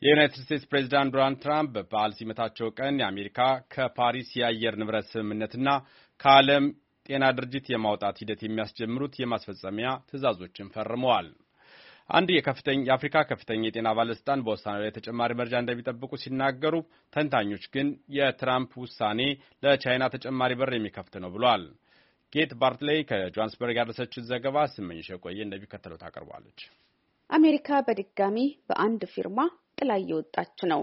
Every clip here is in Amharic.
የዩናይትድ ስቴትስ ፕሬዝዳንት ዶናልድ ትራምፕ በበዓል ሲመታቸው ቀን የአሜሪካ ከፓሪስ የአየር ንብረት ስምምነትና ከዓለም ጤና ድርጅት የማውጣት ሂደት የሚያስጀምሩት የማስፈጸሚያ ትዕዛዞችን ፈርመዋል። አንድ የአፍሪካ ከፍተኛ የጤና ባለስልጣን በውሳኔው ላይ ተጨማሪ መረጃ እንደሚጠብቁ ሲናገሩ፣ ተንታኞች ግን የትራምፕ ውሳኔ ለቻይና ተጨማሪ በር የሚከፍት ነው ብሏል። ጌት ባርትሌይ ከጆሃንስበርግ ያደረሰችውን ዘገባ ስመኝሽ ቆየ እንደሚከተለው ታቀርባለች። አሜሪካ በድጋሚ በአንድ ፊርማ ጥላ እየወጣች ነው።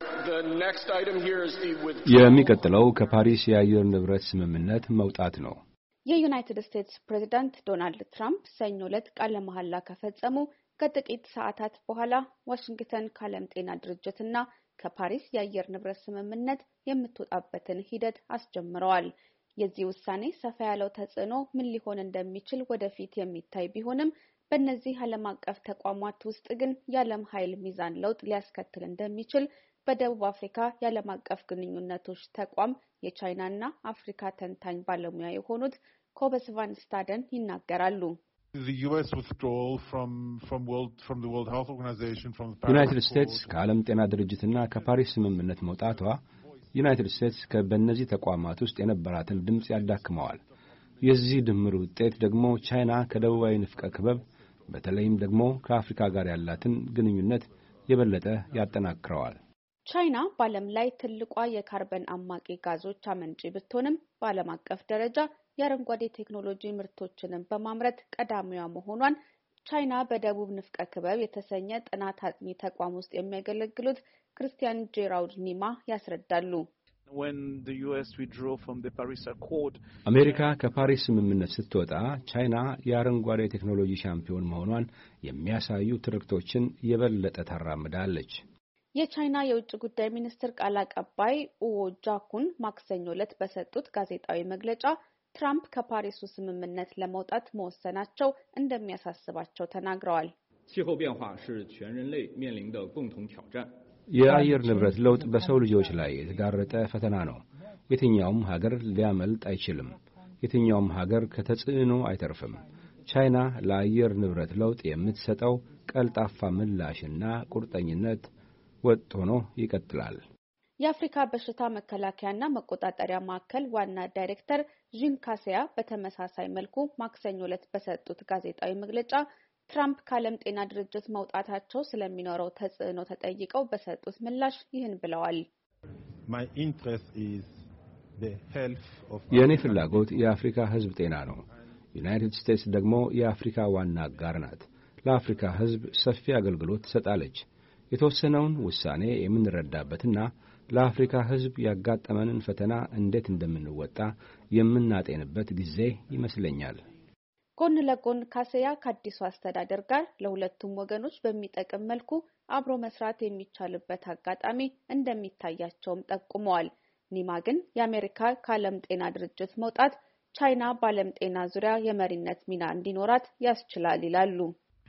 የሚቀጥለው ከፓሪስ የአየር ንብረት ስምምነት መውጣት ነው። የዩናይትድ ስቴትስ ፕሬዝዳንት ዶናልድ ትራምፕ ሰኞ ዕለት ቃለ መሐላ ከፈጸሙ ከጥቂት ሰዓታት በኋላ ዋሽንግተን ከዓለም ጤና ድርጅትና ከፓሪስ የአየር ንብረት ስምምነት የምትወጣበትን ሂደት አስጀምረዋል። የዚህ ውሳኔ ሰፋ ያለው ተጽዕኖ ምን ሊሆን እንደሚችል ወደፊት የሚታይ ቢሆንም በእነዚህ ዓለም አቀፍ ተቋማት ውስጥ ግን የዓለም ኃይል ሚዛን ለውጥ ሊያስከትል እንደሚችል በደቡብ አፍሪካ የዓለም አቀፍ ግንኙነቶች ተቋም የቻይናና አፍሪካ ተንታኝ ባለሙያ የሆኑት ኮበስ ቫን ስታደን ይናገራሉ። ዩናይትድ ስቴትስ ከዓለም ጤና ድርጅትና ከፓሪስ ስምምነት መውጣቷ ዩናይትድ ስቴትስ በእነዚህ ተቋማት ውስጥ የነበራትን ድምፅ ያዳክመዋል። የዚህ ድምር ውጤት ደግሞ ቻይና ከደቡባዊ ንፍቀ ክበብ በተለይም ደግሞ ከአፍሪካ ጋር ያላትን ግንኙነት የበለጠ ያጠናክረዋል። ቻይና በዓለም ላይ ትልቋ የካርበን አማቂ ጋዞች አመንጪ ብትሆንም በዓለም አቀፍ ደረጃ የአረንጓዴ ቴክኖሎጂ ምርቶችንም በማምረት ቀዳሚዋ መሆኗን ቻይና በደቡብ ንፍቀ ክበብ የተሰኘ ጥናት አጥኚ ተቋም ውስጥ የሚያገለግሉት ክርስቲያን ጄራውድ ኒማ ያስረዳሉ። አሜሪካ ከፓሪስ ስምምነት ስትወጣ ቻይና የአረንጓዴ ቴክኖሎጂ ሻምፒዮን መሆኗን የሚያሳዩ ትርክቶችን የበለጠ ታራምዳለች። የቻይና የውጭ ጉዳይ ሚኒስትር ቃል አቀባይ ኡዎ ጃኩን ማክሰኞ ዕለት በሰጡት ጋዜጣዊ መግለጫ ትራምፕ ከፓሪሱ ስምምነት ለመውጣት መወሰናቸው እንደሚያሳስባቸው ተናግረዋል። የአየር ንብረት ለውጥ በሰው ልጆች ላይ የተጋረጠ ፈተና ነው። የትኛውም ሀገር ሊያመልጥ አይችልም። የትኛውም ሀገር ከተጽዕኖ አይተርፍም። ቻይና ለአየር ንብረት ለውጥ የምትሰጠው ቀልጣፋ ምላሽና ቁርጠኝነት ወጥ ሆኖ ይቀጥላል። የአፍሪካ በሽታ መከላከያና መቆጣጠሪያ ማዕከል ዋና ዳይሬክተር ዢን ካሴያ በተመሳሳይ መልኩ ማክሰኞ ዕለት በሰጡት ጋዜጣዊ መግለጫ ትራምፕ ከዓለም ጤና ድርጅት መውጣታቸው ስለሚኖረው ተጽዕኖ ተጠይቀው በሰጡት ምላሽ ይህን ብለዋል። የእኔ ፍላጎት የአፍሪካ ሕዝብ ጤና ነው። ዩናይትድ ስቴትስ ደግሞ የአፍሪካ ዋና አጋር ናት። ለአፍሪካ ሕዝብ ሰፊ አገልግሎት ትሰጣለች። የተወሰነውን ውሳኔ የምንረዳበትና ለአፍሪካ ሕዝብ ያጋጠመንን ፈተና እንዴት እንደምንወጣ የምናጤንበት ጊዜ ይመስለኛል። ጎን ለጎን ካሴያ ከአዲሱ አስተዳደር ጋር ለሁለቱም ወገኖች በሚጠቅም መልኩ አብሮ መስራት የሚቻልበት አጋጣሚ እንደሚታያቸውም ጠቁመዋል። ኒማ ግን የአሜሪካ ከዓለም ጤና ድርጅት መውጣት ቻይና በዓለም ጤና ዙሪያ የመሪነት ሚና እንዲኖራት ያስችላል ይላሉ።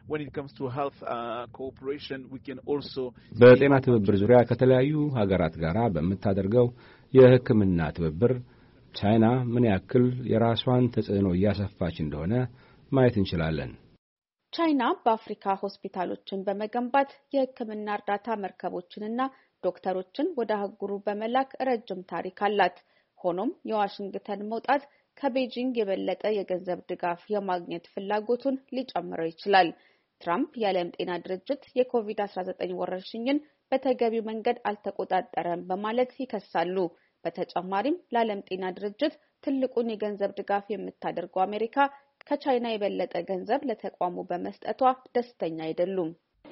በጤና ትብብር ዙሪያ ከተለያዩ ሀገራት ጋር በምታደርገው የሕክምና ትብብር ቻይና ምን ያክል የራሷን ተጽዕኖ እያሰፋች እንደሆነ ማየት እንችላለን። ቻይና በአፍሪካ ሆስፒታሎችን በመገንባት የሕክምና እርዳታ መርከቦችንና ዶክተሮችን ወደ አህጉሩ በመላክ ረጅም ታሪክ አላት። ሆኖም የዋሽንግተን መውጣት ከቤጂንግ የበለጠ የገንዘብ ድጋፍ የማግኘት ፍላጎቱን ሊጨምረው ይችላል። ትራምፕ የዓለም ጤና ድርጅት የኮቪድ-19 ወረርሽኝን በተገቢው መንገድ አልተቆጣጠረም በማለት ይከሳሉ። በተጨማሪም ለዓለም ጤና ድርጅት ትልቁን የገንዘብ ድጋፍ የምታደርገው አሜሪካ ከቻይና የበለጠ ገንዘብ ለተቋሙ በመስጠቷ ደስተኛ አይደሉም።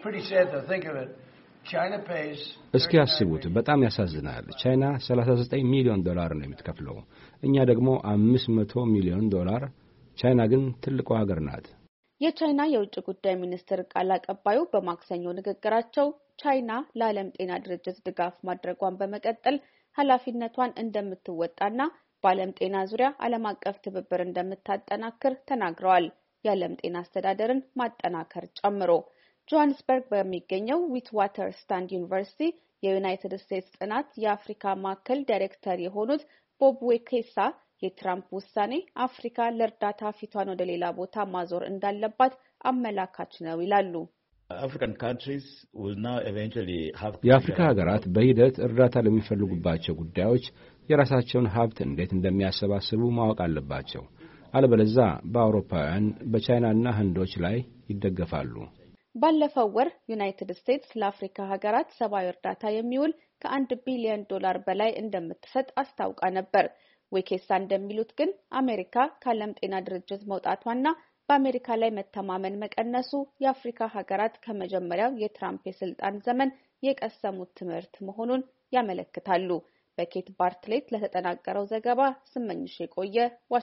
እስኪ ያስቡት፣ በጣም ያሳዝናል። ቻይና $39 ሚሊዮን ነው የምትከፍለው፣ እኛ ደግሞ $500 ሚሊዮን። ቻይና ግን ትልቋ ሀገር ናት። የቻይና የውጭ ጉዳይ ሚኒስትር ቃል አቀባዩ በማክሰኞ ንግግራቸው ቻይና ለዓለም ጤና ድርጅት ድጋፍ ማድረጓን በመቀጠል ኃላፊነቷን እንደምትወጣና በዓለም ጤና ዙሪያ ዓለም አቀፍ ትብብር እንደምታጠናክር ተናግረዋል። የዓለም ጤና አስተዳደርን ማጠናከር ጨምሮ ጆሃንስበርግ በሚገኘው ዊትዋተር ስታንድ ዩኒቨርሲቲ የዩናይትድ ስቴትስ ጥናት የአፍሪካ ማዕከል ዳይሬክተር የሆኑት ቦብ ዌኬሳ የትራምፕ ውሳኔ አፍሪካ ለእርዳታ ፊቷን ወደ ሌላ ቦታ ማዞር እንዳለባት አመላካች ነው ይላሉ። የአፍሪካ ሀገራት በሂደት እርዳታ ለሚፈልጉባቸው ጉዳዮች የራሳቸውን ሀብት እንዴት እንደሚያሰባስቡ ማወቅ አለባቸው። አለበለዛ በአውሮፓውያን በቻይናና ህንዶች ላይ ይደገፋሉ። ባለፈው ወር ዩናይትድ ስቴትስ ለአፍሪካ ሀገራት ሰብአዊ እርዳታ የሚውል ከ1 ቢሊዮን ዶላር በላይ እንደምትሰጥ አስታውቃ ነበር። ዌኬሳ እንደሚሉት ግን አሜሪካ ከዓለም ጤና ድርጅት መውጣቷና በአሜሪካ ላይ መተማመን መቀነሱ የአፍሪካ ሀገራት ከመጀመሪያው የትራምፕ የስልጣን ዘመን የቀሰሙት ትምህርት መሆኑን ያመለክታሉ። በኬት ባርትሌት ለተጠናቀረው ዘገባ ስመኝሽ የቆየ